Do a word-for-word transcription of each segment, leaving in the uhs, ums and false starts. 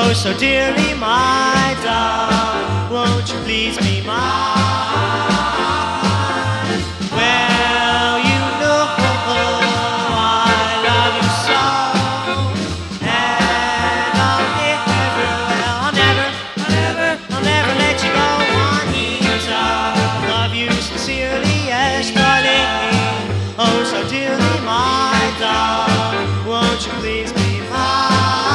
Oh, so dearly, my darling, won't you please be mine? Well, you know I love you so, and I'll never, well, I'll never, I'll never, I'll never let you go, Juanita. Love you sincerely, yes, darling. Oh, so dearly, my darling, won't you please be mine?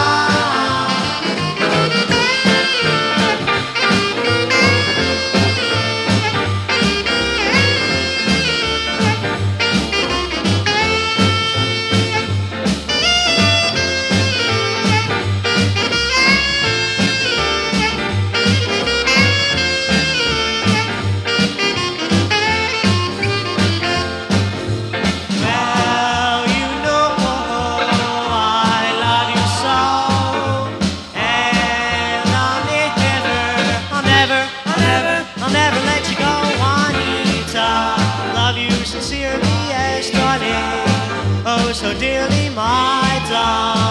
I'll never let you go, Juanita. Love you sincerely, yes, darling. Oh, so dearly, my darling.